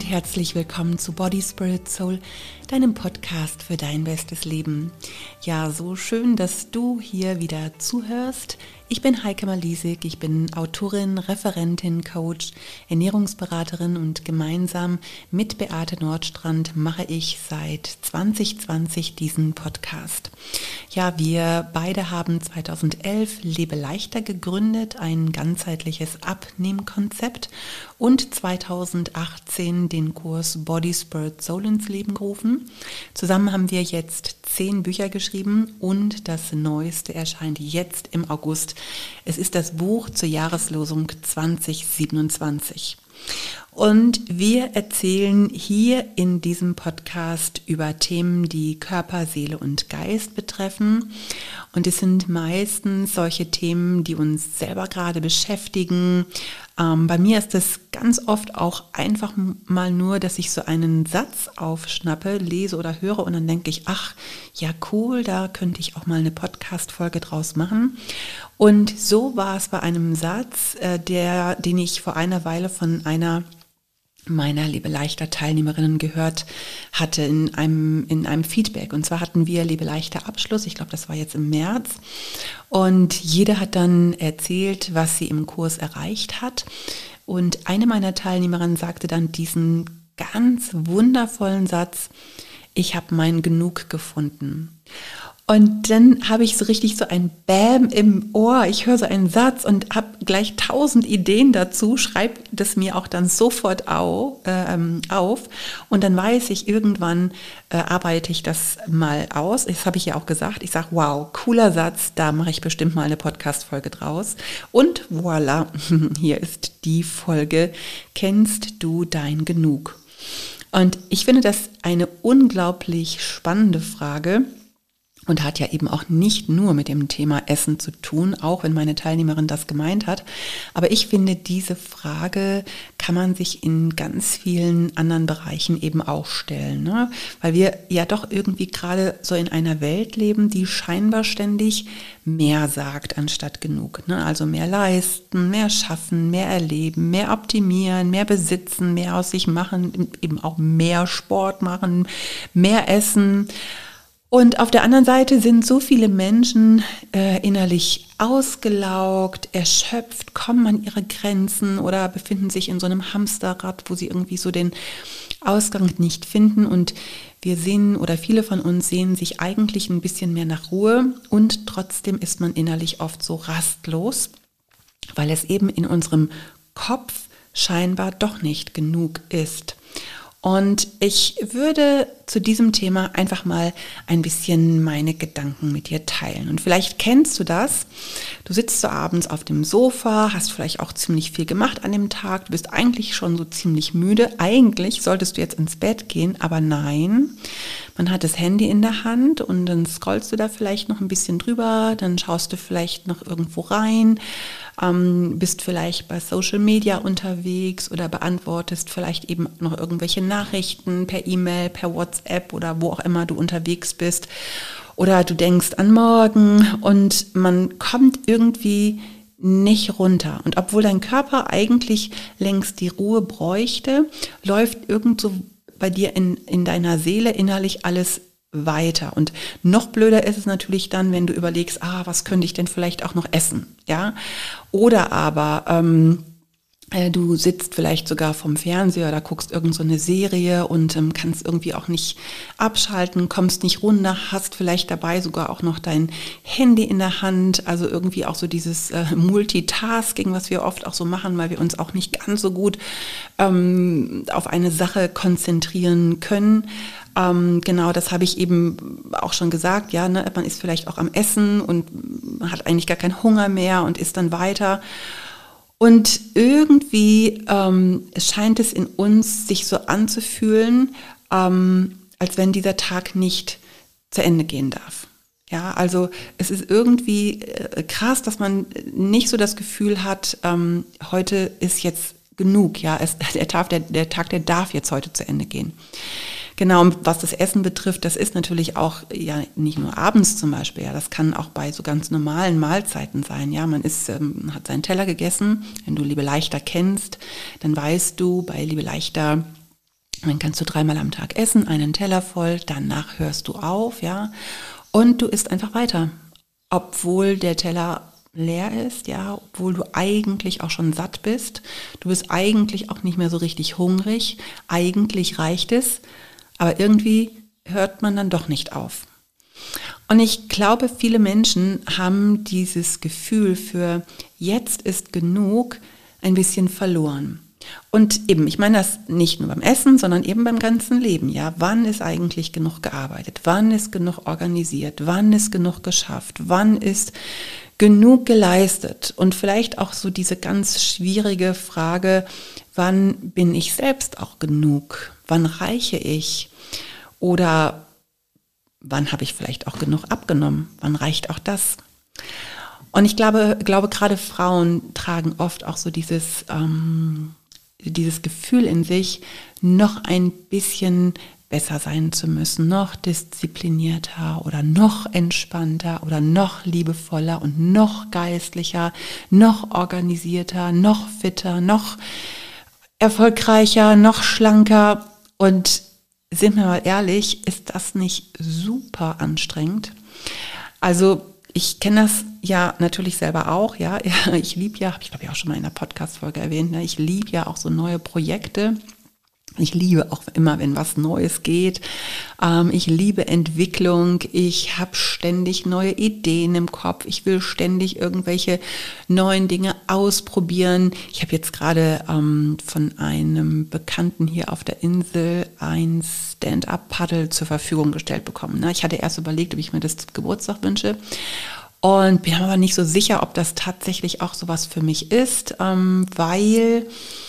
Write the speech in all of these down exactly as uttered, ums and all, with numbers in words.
und herzlich willkommen zu Body, Spirit, Soul, deinem Podcast für dein bestes Leben. Ja, so schön, dass du hier wieder zuhörst. Ich bin Heike Malisig, ich bin Autorin, Referentin, Coach, Ernährungsberaterin und gemeinsam mit Beate Nordstrand mache ich seit zwanzig zwanzig diesen Podcast. Ja, wir beide haben zweitausendelf Lebe leichter gegründet, ein ganzheitliches Abnehmkonzept, und zweitausendachtzehn den Kurs Body, Spirit, Soul ins Leben gerufen. Zusammen haben wir jetzt zehn Bücher geschrieben und das Neueste erscheint jetzt im August. Es ist das Buch zur Jahreslosung zwanzig siebenundzwanzig. Und wir erzählen hier in diesem Podcast über Themen, die Körper, Seele und Geist betreffen. Und es sind meistens solche Themen, die uns selber gerade beschäftigen. Ähm, bei mir ist es ganz oft auch einfach mal nur, dass ich so einen Satz aufschnappe, lese oder höre und dann denke ich, ach, ja cool, da könnte ich auch mal eine Podcast-Folge draus machen. Und so war es bei einem Satz, äh, der, den ich vor einer Weile von einer meiner Lebe leichter Teilnehmerinnen gehört hatte in einem, in einem Feedback. Und zwar hatten wir Lebe leichter Abschluss, ich glaube, das war jetzt im März. Und jede hat dann erzählt, was sie im Kurs erreicht hat. Und eine meiner Teilnehmerinnen sagte dann diesen ganz wundervollen Satz: Ich habe mein Genug gefunden. Und dann habe ich so richtig so ein Bäm im Ohr. Ich höre so einen Satz und habe gleich tausend Ideen dazu, schreibe das mir auch dann sofort au, äh, auf. Und dann weiß ich, irgendwann äh, arbeite ich das mal aus. Das habe ich ja auch gesagt. Ich sage, wow, cooler Satz, da mache ich bestimmt mal eine Podcast-Folge draus. Und voilà, hier ist die Folge: Kennst du dein Genug? Und ich finde das eine unglaublich spannende Frage. Und hat ja eben auch nicht nur mit dem Thema Essen zu tun, auch wenn meine Teilnehmerin das gemeint hat. Aber ich finde, diese Frage kann man sich in ganz vielen anderen Bereichen eben auch stellen, ne? Weil wir ja doch irgendwie gerade so in einer Welt leben, die scheinbar ständig mehr sagt anstatt genug, ne? Also mehr leisten, mehr schaffen, mehr erleben, mehr optimieren, mehr besitzen, mehr aus sich machen, eben auch mehr Sport machen, mehr essen. Und auf der anderen Seite sind so viele Menschen äh, innerlich ausgelaugt, erschöpft, kommen an ihre Grenzen oder befinden sich in so einem Hamsterrad, wo sie irgendwie so den Ausgang nicht finden. Und wir sehen, oder viele von uns sehen sich eigentlich ein bisschen mehr nach Ruhe, und trotzdem ist man innerlich oft so rastlos, weil es eben in unserem Kopf scheinbar doch nicht genug ist. Und ich würde zu diesem Thema einfach mal ein bisschen meine Gedanken mit dir teilen. Und vielleicht kennst du das. Du sitzt so abends auf dem Sofa, hast vielleicht auch ziemlich viel gemacht an dem Tag. Du bist eigentlich schon so ziemlich müde. Eigentlich solltest du jetzt ins Bett gehen, aber nein. Man hat das Handy in der Hand und dann scrollst du da vielleicht noch ein bisschen drüber. Dann schaust du vielleicht noch irgendwo rein. Ähm, bist vielleicht bei Social Media unterwegs oder beantwortest vielleicht eben noch irgendwelche Nachrichten per E-Mail, per WhatsApp oder wo auch immer du unterwegs bist. Oder du denkst an morgen und man kommt irgendwie nicht runter. Und obwohl dein Körper eigentlich längst die Ruhe bräuchte, läuft irgend so bei dir in, in deiner Seele innerlich alles weiter. Und noch blöder ist es natürlich dann, wenn du überlegst, ah, was könnte ich denn vielleicht auch noch essen, ja? Oder aber ähm, äh, du sitzt vielleicht sogar vorm Fernseher oder guckst irgend so eine Serie und ähm, kannst irgendwie auch nicht abschalten, kommst nicht runter, hast vielleicht dabei sogar auch noch dein Handy in der Hand, also irgendwie auch so dieses äh, Multitasking, was wir oft auch so machen, weil wir uns auch nicht ganz so gut ähm, auf eine Sache konzentrieren können. Ähm, genau, das habe ich eben auch schon gesagt, ja, ne, man ist vielleicht auch am Essen und hat eigentlich gar keinen Hunger mehr und isst dann weiter. Und irgendwie ähm, scheint es in uns sich so anzufühlen, ähm, als wenn dieser Tag nicht zu Ende gehen darf. Ja, also es ist irgendwie äh, krass, dass man nicht so das Gefühl hat, ähm, heute ist jetzt genug, ja, es, der, Tag, der, der Tag, der darf jetzt heute zu Ende gehen. Genau, und was das Essen betrifft, das ist natürlich auch ja nicht nur abends zum Beispiel, ja, das kann auch bei so ganz normalen Mahlzeiten sein, ja, man ist, ähm, hat seinen Teller gegessen. Wenn du Lebe leichter kennst, dann weißt du, bei Lebe leichter Dann kannst du dreimal am Tag essen, einen Teller voll, danach hörst du auf, ja, und du isst einfach weiter, obwohl der Teller leer ist, ja, obwohl du eigentlich auch schon satt bist. Du bist eigentlich auch nicht mehr so richtig hungrig. Eigentlich reicht es, aber irgendwie hört man dann doch nicht auf. Und ich glaube, viele Menschen haben dieses Gefühl für jetzt ist genug ein bisschen verloren. Und eben, ich meine das nicht nur beim Essen, sondern eben beim ganzen Leben. Ja, wann ist eigentlich genug gearbeitet? Wann ist genug organisiert? Wann ist genug geschafft? Wann ist genug geleistet? Und vielleicht auch so diese ganz schwierige Frage, wann bin ich selbst auch genug? Wann reiche ich? Oder wann habe ich vielleicht auch genug abgenommen? Wann reicht auch das? Und ich glaube, glaube gerade Frauen tragen oft auch so dieses, ähm, dieses Gefühl in sich, noch ein bisschen besser sein zu müssen, noch disziplinierter oder noch entspannter oder noch liebevoller und noch geistlicher, noch organisierter, noch fitter, noch erfolgreicher, noch schlanker. Und sind wir mal ehrlich, ist das nicht super anstrengend? Also ich kenne das ja natürlich selber auch, ja. Ich liebe ja, habe ich glaube ich auch schon mal in einer Podcast-Folge erwähnt, ne? Ich liebe ja auch so neue Projekte. Ich liebe auch immer, wenn was Neues geht. Ähm, ich liebe Entwicklung. Ich habe ständig neue Ideen im Kopf. Ich will ständig irgendwelche neuen Dinge ausprobieren. Ich habe jetzt gerade ähm, von einem Bekannten hier auf der Insel ein Stand-up-Paddle zur Verfügung gestellt bekommen. Ne? Ich hatte erst überlegt, ob ich mir das zum Geburtstag wünsche. Und bin aber nicht so sicher, ob das tatsächlich auch sowas für mich ist, ähm, weil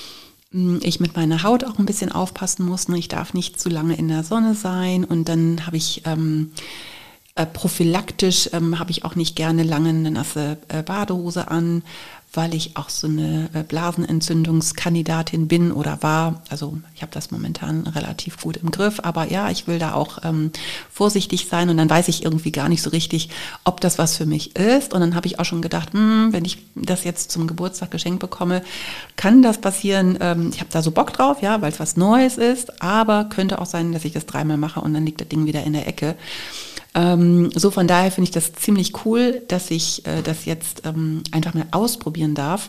ich mit meiner Haut auch ein bisschen aufpassen muss. Ich darf nicht zu lange in der Sonne sein und dann habe ich ähm, äh, prophylaktisch ähm, habe ich auch nicht gerne lange eine nasse äh, Badehose an, weil ich auch so eine äh, Blasenentzündungskandidatin bin oder war. Also ich habe das momentan relativ gut im Griff, aber ja, ich will da auch ähm, vorsichtig sein und dann weiß ich irgendwie gar nicht so richtig, ob das was für mich ist. Und dann habe ich auch schon gedacht, hm, wenn ich das jetzt zum Geburtstag geschenkt bekomme, kann das passieren. Ähm, ich habe da so Bock drauf, ja, weil es was Neues ist, aber könnte auch sein, dass ich das dreimal mache und dann liegt das Ding wieder in der Ecke. Ähm, so von daher finde ich das ziemlich cool, dass ich äh, das jetzt ähm, einfach mal ausprobieren darf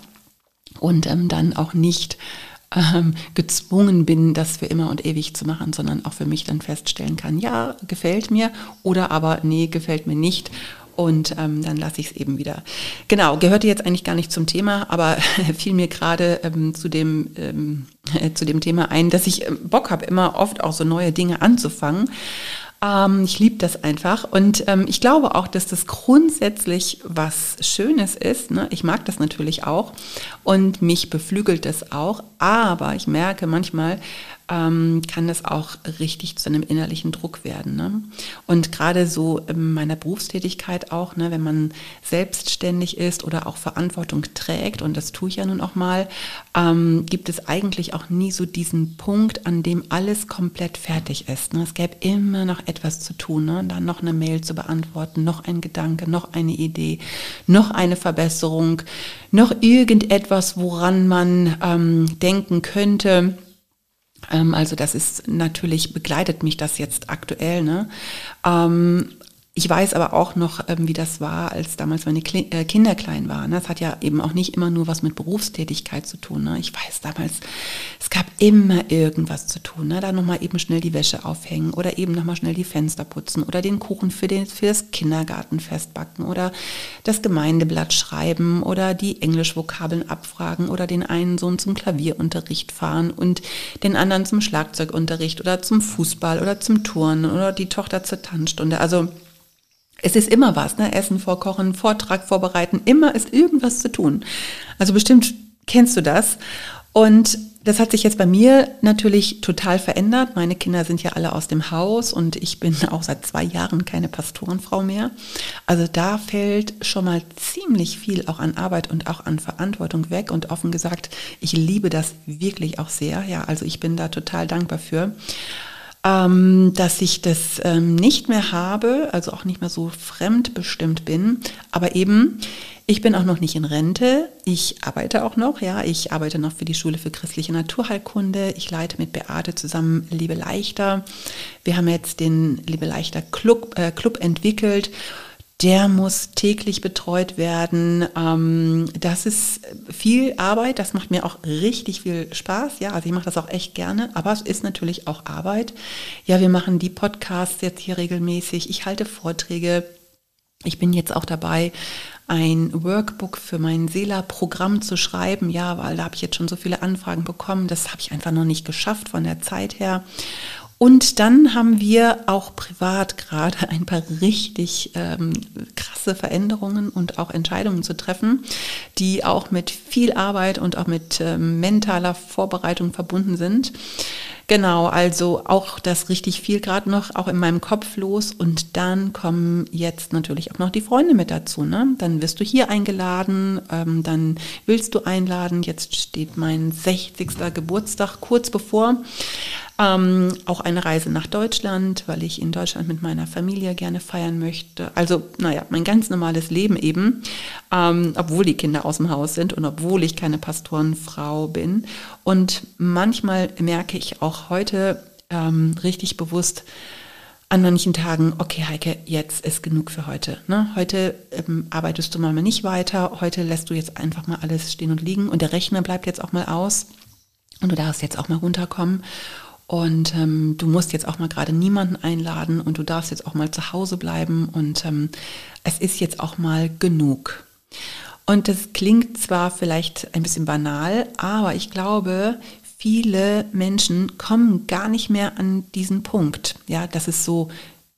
und ähm, dann auch nicht ähm, gezwungen bin, das für immer und ewig zu machen, sondern auch für mich dann feststellen kann, ja, gefällt mir oder aber nee, gefällt mir nicht. Und ähm, dann lasse ich es eben wieder. Genau, gehörte jetzt eigentlich gar nicht zum Thema, aber fiel mir gerade ähm, zu dem ähm, äh, zu dem Thema ein, dass ich Bock habe, immer oft auch so neue Dinge anzufangen. Ähm, ich liebe das einfach und ähm, ich glaube auch, dass das grundsätzlich was Schönes ist. Ne? Ich mag das natürlich auch und mich beflügelt das auch, aber ich merke manchmal, ähm, kann das auch richtig zu einem innerlichen Druck werden. Ne? Und gerade so in meiner Berufstätigkeit auch, ne, wenn man selbstständig ist oder auch Verantwortung trägt, und das tue ich ja nun auch mal, ähm, gibt es eigentlich auch nie so diesen Punkt, an dem alles komplett fertig ist. Ne? Es gäbe immer noch etwas zu tun, ne? Dann noch eine Mail zu beantworten, noch ein Gedanke, noch eine Idee, noch eine Verbesserung, noch irgendetwas, woran man ähm, denken könnte. Ähm, also das ist natürlich, begleitet mich das jetzt aktuell, ne? Ähm, Ich weiß aber auch noch, wie das war, als damals meine Kinder klein waren. Das hat ja eben auch nicht immer nur was mit Berufstätigkeit zu tun. Ich weiß damals, es gab immer irgendwas zu tun. Da nochmal eben schnell die Wäsche aufhängen oder eben nochmal schnell die Fenster putzen oder den Kuchen für, den, für das Kindergartenfest backen oder das Gemeindeblatt schreiben oder die Englischvokabeln abfragen oder den einen Sohn zum Klavierunterricht fahren und den anderen zum Schlagzeugunterricht oder zum Fußball oder zum Turnen oder die Tochter zur Tanzstunde. Also es ist immer was, ne? Essen vorkochen, Vortrag vorbereiten, immer ist irgendwas zu tun. Also bestimmt kennst du das. Und das hat sich jetzt bei mir natürlich total verändert. Meine Kinder sind ja alle aus dem Haus und ich bin auch seit zwei Jahren keine Pastorenfrau mehr. Also da fällt schon mal ziemlich viel auch an Arbeit und auch an Verantwortung weg. Und offen gesagt, ich liebe das wirklich auch sehr. Ja, also ich bin da total dankbar für. ähm, dass ich das ähm, nicht mehr habe, also auch nicht mehr so fremdbestimmt bin, aber eben, ich bin auch noch nicht in Rente, ich arbeite auch noch, ja, ich arbeite noch für die Schule für christliche Naturheilkunde, ich leite mit Beate zusammen Liebe Leichter, wir haben jetzt den Liebe Leichter Club, äh, Club entwickelt. Der muss täglich betreut werden. Das ist viel Arbeit, das macht mir auch richtig viel Spaß. Ja, also ich mache das auch echt gerne, aber es ist natürlich auch Arbeit. Ja, wir machen die Podcasts jetzt hier regelmäßig. Ich halte Vorträge. Ich bin jetzt auch dabei, ein Workbook für mein Seela-Programm zu schreiben. Ja, weil da habe ich jetzt schon so viele Anfragen bekommen. Das habe ich einfach noch nicht geschafft von der Zeit her. Und dann haben wir auch privat gerade ein paar richtig ähm, krasse Veränderungen und auch Entscheidungen zu treffen, die auch mit viel Arbeit und auch mit ähm, mentaler Vorbereitung verbunden sind. Genau, also auch das richtig viel gerade noch auch in meinem Kopf los und dann kommen jetzt natürlich auch noch die Freunde mit dazu. Ne? Dann wirst du hier eingeladen, ähm, dann willst du einladen. Jetzt steht mein sechzigster Geburtstag kurz bevor. Ähm, auch eine Reise nach Deutschland, weil ich in Deutschland mit meiner Familie gerne feiern möchte. Also, naja, mein ganz normales Leben eben, ähm, obwohl die Kinder aus dem Haus sind und obwohl ich keine Pastorenfrau bin. Und manchmal merke ich auch heute ähm, richtig bewusst an manchen Tagen, okay Heike, jetzt ist genug für heute. Ne? Heute ähm, arbeitest du mal nicht weiter, heute lässt du jetzt einfach mal alles stehen und liegen und der Rechner bleibt jetzt auch mal aus und du darfst jetzt auch mal runterkommen. Und ähm, du musst jetzt auch mal gerade niemanden einladen und du darfst jetzt auch mal zu Hause bleiben und ähm, es ist jetzt auch mal genug. Und das klingt zwar vielleicht ein bisschen banal, aber ich glaube, viele Menschen kommen gar nicht mehr an diesen Punkt, ja, dass es so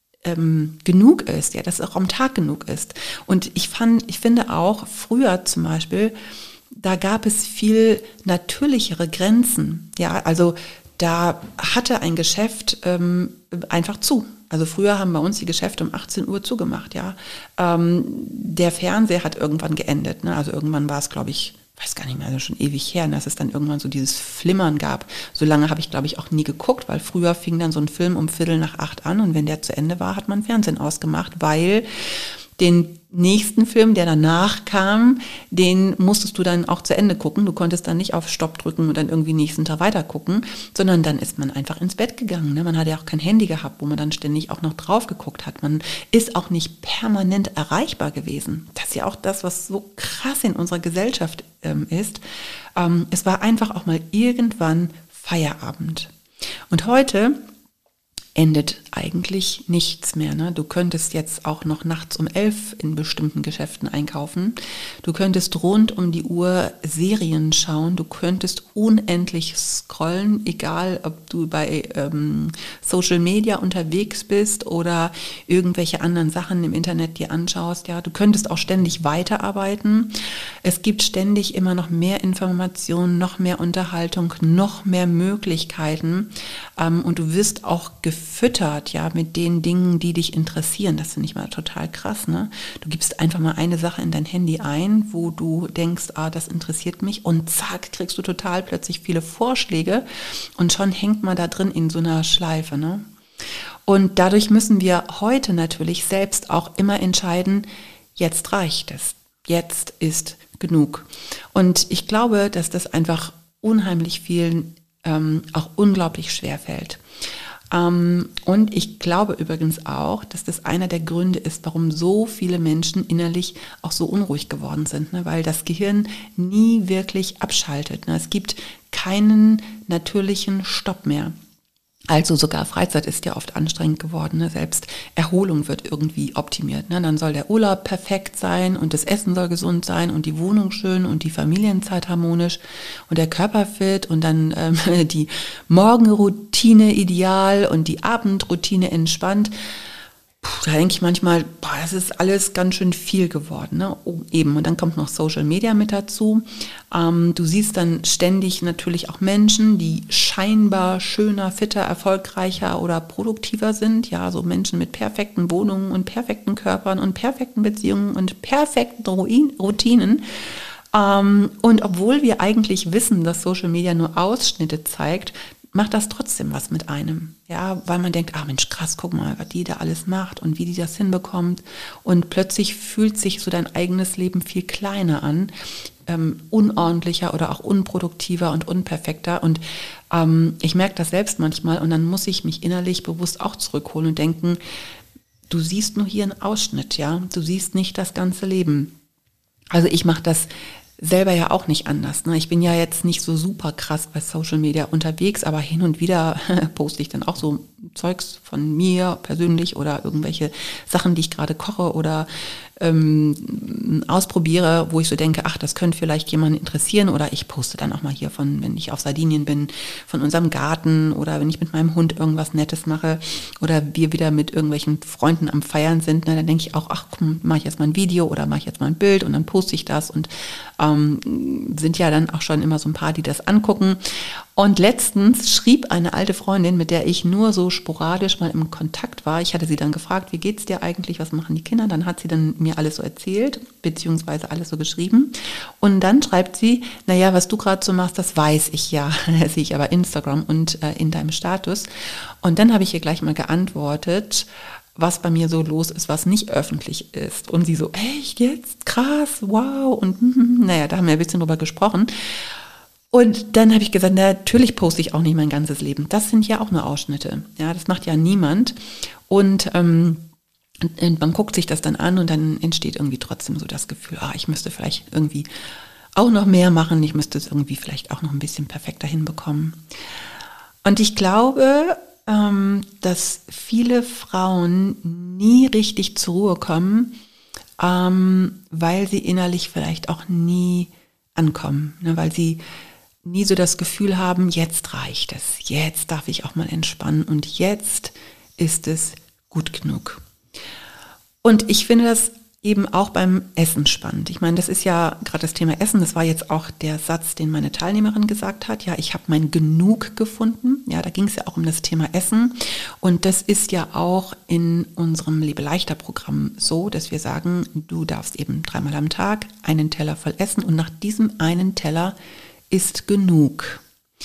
ähm, genug ist, ja, dass es auch am Tag genug ist. Und ich fand, ich finde auch früher zum Beispiel, da gab es viel natürlichere Grenzen, ja, also da hatte ein Geschäft ähm, einfach zu. Also früher haben bei uns die Geschäfte um achtzehn Uhr zugemacht, ja. Ähm, der Fernseher hat irgendwann geendet, ne? Also irgendwann war es, glaube ich, weiß gar nicht mehr, also schon ewig her, dass es dann irgendwann so dieses Flimmern gab. So lange habe ich, glaube ich, auch nie geguckt, weil früher fing dann so ein Film um Viertel nach acht an und wenn der zu Ende war, hat man Fernsehen ausgemacht, weil den nächsten Film, der danach kam, den musstest du dann auch zu Ende gucken. Du konntest dann nicht auf Stopp drücken und dann irgendwie nächsten Tag weiter gucken, sondern dann ist man einfach ins Bett gegangen. Ne? Man hat ja auch kein Handy gehabt, wo man dann ständig auch noch drauf geguckt hat. Man ist auch nicht permanent erreichbar gewesen. Das ist ja auch das, was so krass in unserer Gesellschaft ähm, ist. Ähm, es war einfach auch mal irgendwann Feierabend. Und heute endet eigentlich nichts mehr. Ne? Du könntest jetzt auch noch nachts um elf in bestimmten Geschäften einkaufen. Du könntest rund um die Uhr Serien schauen. Du könntest unendlich scrollen, egal ob du bei ähm, Social Media unterwegs bist oder irgendwelche anderen Sachen im Internet dir anschaust. Ja, du könntest auch ständig weiterarbeiten. Es gibt ständig immer noch mehr Informationen, noch mehr Unterhaltung, noch mehr Möglichkeiten ähm, und du wirst auch gefüttert, ja, mit den Dingen, die dich interessieren. Das finde ich mal total krass, ne? Du gibst einfach mal eine Sache in dein Handy ein, wo du denkst, ah, das interessiert mich und zack, kriegst du total plötzlich viele Vorschläge und schon hängt man da drin in so einer Schleife, ne? Und dadurch müssen wir heute natürlich selbst auch immer entscheiden, jetzt reicht es, jetzt ist genug. Und ich glaube, dass das einfach unheimlich vielen ähm, auch unglaublich schwer fällt. Ähm, und ich glaube übrigens auch, dass das einer der Gründe ist, warum so viele Menschen innerlich auch so unruhig geworden sind, ne? Weil das Gehirn nie wirklich abschaltet. Ne? Es gibt keinen natürlichen Stopp mehr. Also sogar Freizeit ist ja oft anstrengend geworden, ne? Selbst Erholung wird irgendwie optimiert. Ne? Dann soll der Urlaub perfekt sein und das Essen soll gesund sein und die Wohnung schön und die Familienzeit harmonisch und der Körper fit und dann ähm, die Morgenroutine ideal und die Abendroutine entspannt. Puh, da denke ich manchmal, boah, das ist alles ganz schön viel geworden. Ne? Oh, eben, und dann kommt noch Social Media mit dazu. Ähm, du siehst dann ständig natürlich auch Menschen, die scheinbar schöner, fitter, erfolgreicher oder produktiver sind. Ja, so Menschen mit perfekten Wohnungen und perfekten Körpern und perfekten Beziehungen und perfekten Routinen. Ähm, und obwohl wir eigentlich wissen, dass Social Media nur Ausschnitte zeigt, macht das trotzdem was mit einem. Ja, weil man denkt, ah Mensch, krass, guck mal, was die da alles macht und wie die das hinbekommt. Und plötzlich fühlt sich so dein eigenes Leben viel kleiner an, ähm, unordentlicher oder auch unproduktiver und unperfekter. Und ähm, ich merke das selbst manchmal und dann muss ich mich innerlich bewusst auch zurückholen und denken, du siehst nur hier einen Ausschnitt, ja, du siehst nicht das ganze Leben. Also ich mache das selber ja auch nicht anders. Ne? Ich bin ja jetzt nicht so super krass bei Social Media unterwegs, aber hin und wieder poste ich dann auch so Zeugs von mir persönlich oder irgendwelche Sachen, die ich gerade koche oder ähm, ausprobiere, wo ich so denke, ach, das könnte vielleicht jemanden interessieren, oder ich poste dann auch mal hier von, wenn ich auf Sardinien bin, von unserem Garten, oder wenn ich mit meinem Hund irgendwas Nettes mache oder wir wieder mit irgendwelchen Freunden am Feiern sind, ne, dann denke ich auch, ach komm, mache ich jetzt mal ein Video oder mache ich jetzt mal ein Bild und dann poste ich das, und ähm, sind ja dann auch schon immer so ein paar, die das angucken. Und letztens schrieb eine alte Freundin, mit der ich nur so sporadisch mal im Kontakt war, ich hatte sie dann gefragt, wie geht's dir eigentlich, was machen die Kinder? Dann hat sie dann mir alles so erzählt, beziehungsweise alles so geschrieben. Und dann schreibt sie, naja, was du gerade so machst, das weiß ich ja, das sehe ich aber Instagram und äh, in deinem Status. Und dann habe ich ihr gleich mal geantwortet, was bei mir so los ist, was nicht öffentlich ist. Und sie so, echt jetzt? Krass, wow. Und hm, naja, da haben wir ein bisschen drüber gesprochen. Und dann habe ich gesagt, natürlich poste ich auch nicht mein ganzes Leben. Das sind ja auch nur Ausschnitte. Ja, das macht ja niemand. Und ähm, man guckt sich das dann an und dann entsteht irgendwie trotzdem so das Gefühl, ah, ich müsste vielleicht irgendwie auch noch mehr machen. Ich müsste es irgendwie vielleicht auch noch ein bisschen perfekter hinbekommen. Und ich glaube, ähm, dass viele Frauen nie richtig zur Ruhe kommen, ähm, weil sie innerlich vielleicht auch nie ankommen, ne, weil sie nie so das Gefühl haben, jetzt reicht es, jetzt darf ich auch mal entspannen und jetzt ist es gut genug. Und ich finde das eben auch beim Essen spannend. Ich meine, das ist ja gerade das Thema Essen, das war jetzt auch der Satz, den meine Teilnehmerin gesagt hat, ja, ich habe mein Genug gefunden. Ja, da ging es ja auch um das Thema Essen, und das ist ja auch in unserem Lebe-leichter-Programm so, dass wir sagen, du darfst eben dreimal am Tag einen Teller voll essen und nach diesem einen Teller ist genug.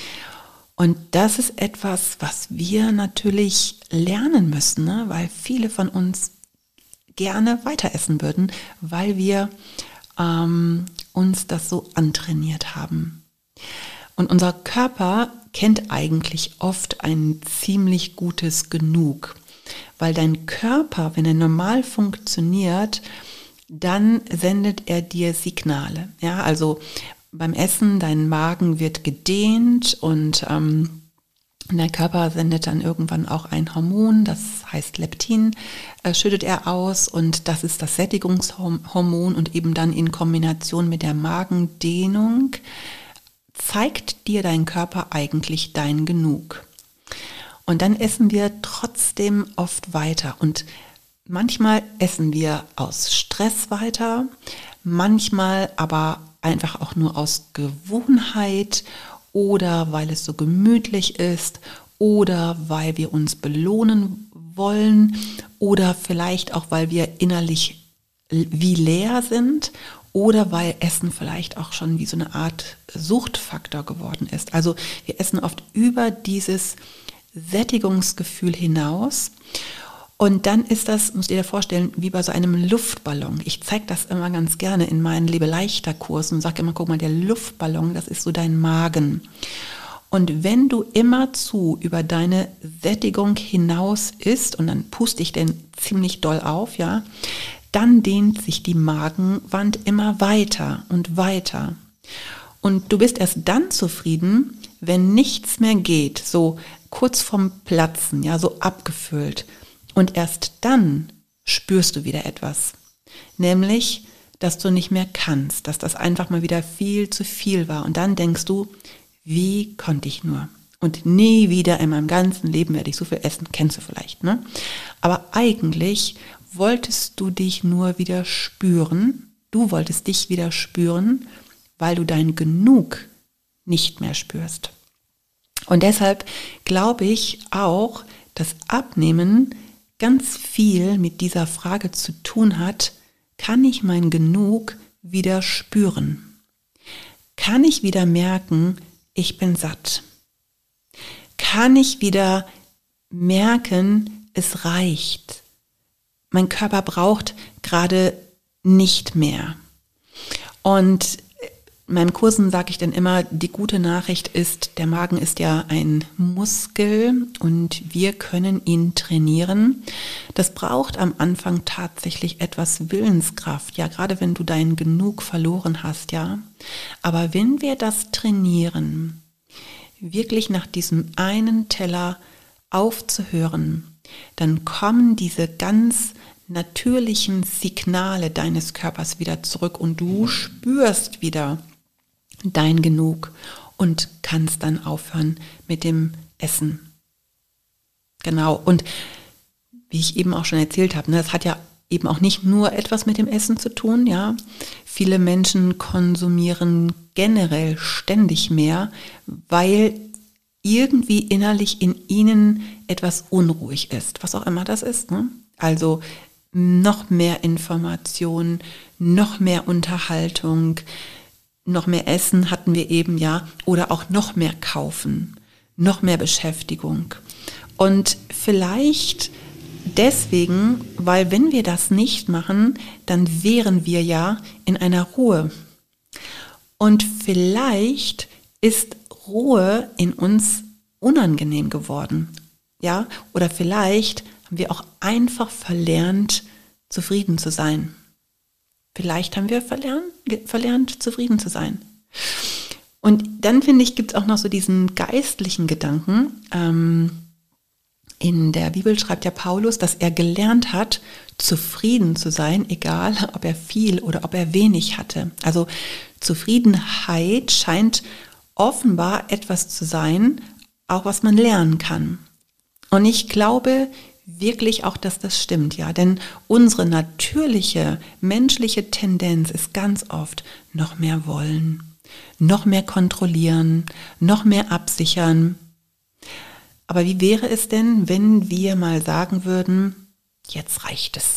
Und das ist etwas, was wir natürlich lernen müssen, ne? Weil viele von uns gerne weiter essen würden, weil wir ähm, uns das so antrainiert haben. Und unser Körper kennt eigentlich oft ein ziemlich gutes Genug, weil dein Körper, wenn er normal funktioniert, dann sendet er dir Signale. Ja, also beim Essen, dein Magen wird gedehnt und ähm, der Körper sendet dann irgendwann auch ein Hormon, das heißt Leptin, äh, schüttet er aus, und das ist das Sättigungshormon, und eben dann in Kombination mit der Magendehnung zeigt dir dein Körper eigentlich dein Genug. Und dann essen wir trotzdem oft weiter, und manchmal essen wir aus Stress weiter, manchmal aber einfach auch nur aus Gewohnheit oder weil es so gemütlich ist oder weil wir uns belohnen wollen oder vielleicht auch, weil wir innerlich wie leer sind oder weil Essen vielleicht auch schon wie so eine Art Suchtfaktor geworden ist. Also wir essen oft über dieses Sättigungsgefühl hinaus. Und dann ist das, musst du dir vorstellen, wie bei so einem Luftballon. Ich zeige das immer ganz gerne in meinen Lebe-leichter-Kursen und sage immer, guck mal, der Luftballon, das ist so dein Magen. Und wenn du immerzu über deine Sättigung hinaus isst, und dann puste ich den ziemlich doll auf, ja, dann dehnt sich die Magenwand immer weiter und weiter. Und du bist erst dann zufrieden, wenn nichts mehr geht, so kurz vorm Platzen, ja, so abgefüllt. Und erst dann spürst du wieder etwas, nämlich, dass du nicht mehr kannst, dass das einfach mal wieder viel zu viel war. Und dann denkst du, wie konnte ich nur? Und nie wieder in meinem ganzen Leben werde ich so viel essen, kennst du vielleicht, ne? Aber eigentlich wolltest du dich nur wieder spüren, du wolltest dich wieder spüren, weil du dein Genug nicht mehr spürst. Und deshalb glaube ich auch, dass Abnehmen ganz viel mit dieser Frage zu tun hat, kann ich mein Genug wieder spüren? Kann ich wieder merken, ich bin satt? kann ich wieder merken, es reicht. Mein Körper braucht gerade nicht mehr. Und in meinen Kursen sage ich dann immer, die gute Nachricht ist, der Magen ist ja ein Muskel und wir können ihn trainieren. Das braucht am Anfang tatsächlich etwas Willenskraft, ja, gerade wenn du deinen Genug verloren hast, ja. Aber wenn wir das trainieren, wirklich nach diesem einen Teller aufzuhören, dann kommen diese ganz natürlichen Signale deines Körpers wieder zurück und du spürst wieder dein Genug und kannst dann aufhören mit dem Essen. Genau, und wie ich eben auch schon erzählt habe, ne, das hat ja eben auch nicht nur etwas mit dem Essen zu tun, ja. Viele Menschen konsumieren generell ständig mehr, weil irgendwie innerlich in ihnen etwas unruhig ist, was auch immer das ist, ne? Also noch mehr Information, noch mehr Unterhaltung, noch mehr Essen hatten wir eben, ja, oder auch noch mehr kaufen, noch mehr Beschäftigung. Und vielleicht deswegen, weil wenn wir das nicht machen, dann wären wir ja in einer Ruhe. Und vielleicht ist Ruhe in uns unangenehm geworden, ja, oder vielleicht haben wir auch einfach verlernt, zufrieden zu sein. Vielleicht haben wir verlernt, verlernt, zufrieden zu sein. Und dann finde ich, gibt es auch noch so diesen geistlichen Gedanken. Ähm, in der Bibel schreibt ja Paulus, dass er gelernt hat, zufrieden zu sein, egal ob er viel oder ob er wenig hatte. Also Zufriedenheit scheint offenbar etwas zu sein, auch was man lernen kann. Und ich glaube wirklich auch, dass das stimmt, ja, denn unsere natürliche menschliche Tendenz ist ganz oft noch mehr wollen, noch mehr kontrollieren, noch mehr absichern. Aber wie wäre es denn, wenn wir mal sagen würden, jetzt reicht es.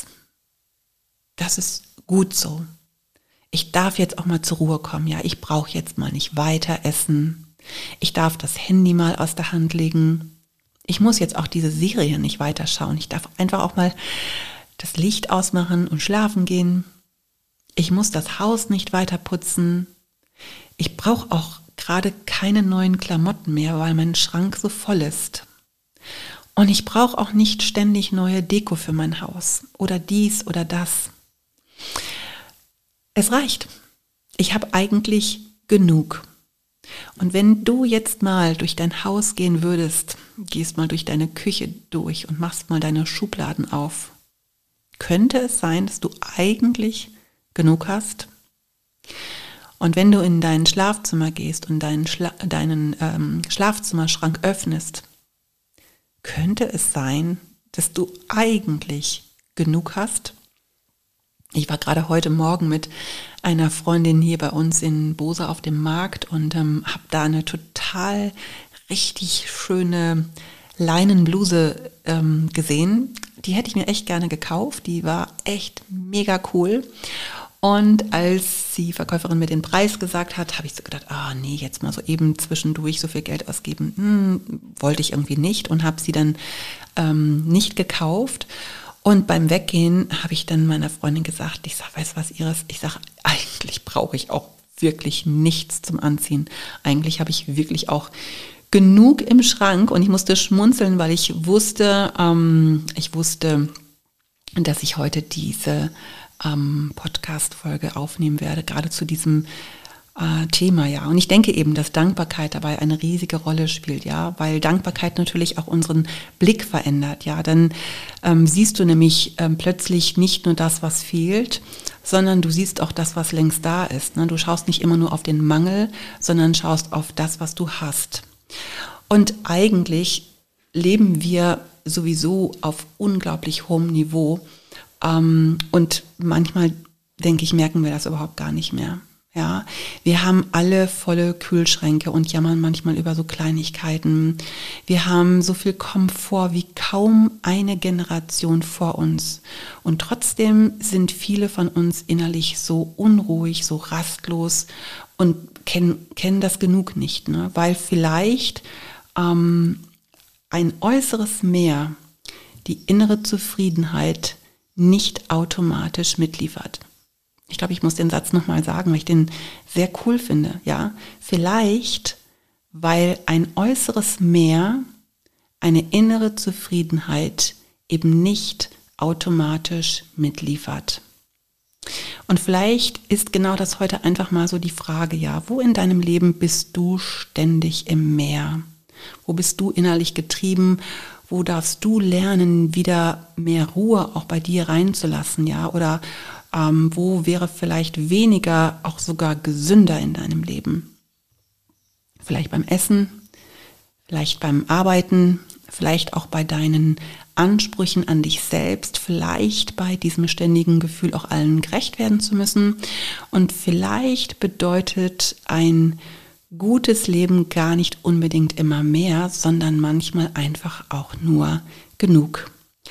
Das ist gut so. Ich darf jetzt auch mal zur Ruhe kommen, ja, ich brauche jetzt mal nicht weiter essen. Ich darf das Handy mal aus der Hand legen. Ich muss jetzt auch diese Serie nicht weiterschauen. Ich darf einfach auch mal das Licht ausmachen und schlafen gehen. Ich muss das Haus nicht weiter putzen. Ich brauche auch gerade keine neuen Klamotten mehr, weil mein Schrank so voll ist. Und ich brauche auch nicht ständig neue Deko für mein Haus oder dies oder das. Es reicht. Ich habe eigentlich genug. Und wenn du jetzt mal durch dein Haus gehen würdest, gehst mal durch deine Küche durch und machst mal deine Schubladen auf, könnte es sein, dass du eigentlich genug hast? Und wenn du in dein Schlafzimmer gehst und deinen, Schla- deinen ähm, Schlafzimmerschrank öffnest, könnte es sein, dass du eigentlich genug hast? Ich war gerade heute Morgen mit einer Freundin hier bei uns in Bose auf dem Markt und ähm, habe da eine total richtig schöne Leinenbluse ähm, gesehen. Die hätte ich mir echt gerne gekauft. Die war echt mega cool. Und als die Verkäuferin mir den Preis gesagt hat, habe ich so gedacht, ah nee, jetzt mal so eben zwischendurch so viel Geld ausgeben, hm, wollte ich irgendwie nicht und habe sie dann ähm, nicht gekauft. Und beim Weggehen habe ich dann meiner Freundin gesagt, ich sage, weißt du was, Iris, ich sage, eigentlich brauche ich auch wirklich nichts zum Anziehen. Eigentlich habe ich wirklich auch genug im Schrank und ich musste schmunzeln, weil ich wusste, ähm, ich wusste, dass ich heute diese ähm, Podcast-Folge aufnehmen werde, gerade zu diesem äh, Thema, ja. Und ich denke eben, dass Dankbarkeit dabei eine riesige Rolle spielt, ja, weil Dankbarkeit natürlich auch unseren Blick verändert, ja. Dann ähm, siehst du nämlich ähm, plötzlich nicht nur das, was fehlt, sondern du siehst auch das, was längst da ist, ne? Du schaust nicht immer nur auf den Mangel, sondern schaust auf das, was du hast. Und eigentlich leben wir sowieso auf unglaublich hohem Niveau ähm, und manchmal, denke ich, merken wir das überhaupt gar nicht mehr. Ja, wir haben alle volle Kühlschränke und jammern manchmal über so Kleinigkeiten. Wir haben so viel Komfort wie kaum eine Generation vor uns. Und trotzdem sind viele von uns innerlich so unruhig, so rastlos und kennen, kennen das genug nicht, ne? Weil vielleicht ähm, ein äußeres Mehr die innere Zufriedenheit nicht automatisch mitliefert. Ich glaube, ich muss den Satz nochmal sagen, weil ich den sehr cool finde. Ja, vielleicht, weil ein äußeres Mehr eine innere Zufriedenheit eben nicht automatisch mitliefert. Und vielleicht ist genau das heute einfach mal so die Frage, ja, wo in deinem Leben bist du ständig im Meer? Wo bist du innerlich getrieben? Wo darfst du lernen, wieder mehr Ruhe auch bei dir reinzulassen, ja? Oder ähm, wo wäre vielleicht weniger auch sogar gesünder in deinem Leben? Vielleicht beim Essen, vielleicht beim Arbeiten, vielleicht auch bei deinen Ansprüchen an dich selbst, vielleicht bei diesem ständigen Gefühl, auch allen gerecht werden zu müssen. Und vielleicht bedeutet ein gutes Leben gar nicht unbedingt immer mehr, sondern manchmal einfach auch nur genug.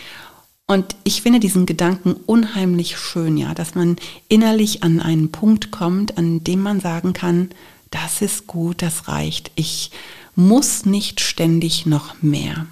Und ich finde diesen Gedanken unheimlich schön, ja, dass man innerlich an einen Punkt kommt, an dem man sagen kann, das ist gut, das reicht. Ich muss nicht ständig noch mehr.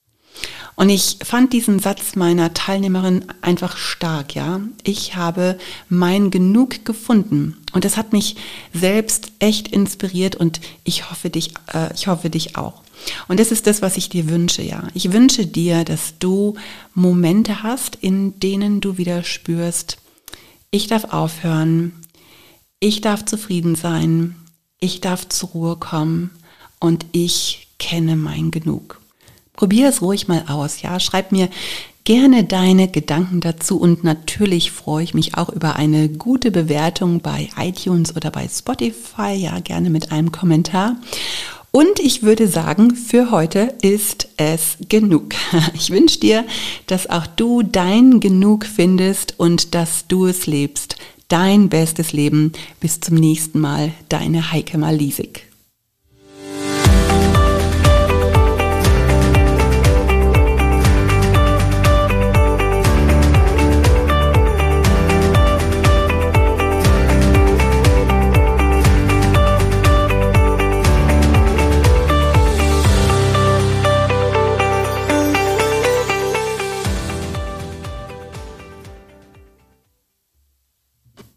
Und ich fand diesen Satz meiner Teilnehmerin einfach stark, ja. Ich habe mein Genug gefunden und das hat mich selbst echt inspiriert und ich hoffe dich, äh, ich hoffe dich auch. Und das ist das, was ich dir wünsche, ja. Ich wünsche dir, dass du Momente hast, in denen du wieder spürst, ich darf aufhören, ich darf zufrieden sein, ich darf zur Ruhe kommen und ich kenne mein Genug. Probier es ruhig mal aus, ja. Schreib mir gerne deine Gedanken dazu und natürlich freue ich mich auch über eine gute Bewertung bei iTunes oder bei Spotify, ja, gerne mit einem Kommentar. Und ich würde sagen, für heute ist es genug. Ich wünsche dir, dass auch du dein Genug findest und dass du es lebst. Dein bestes Leben. Bis zum nächsten Mal, deine Heike Malisig.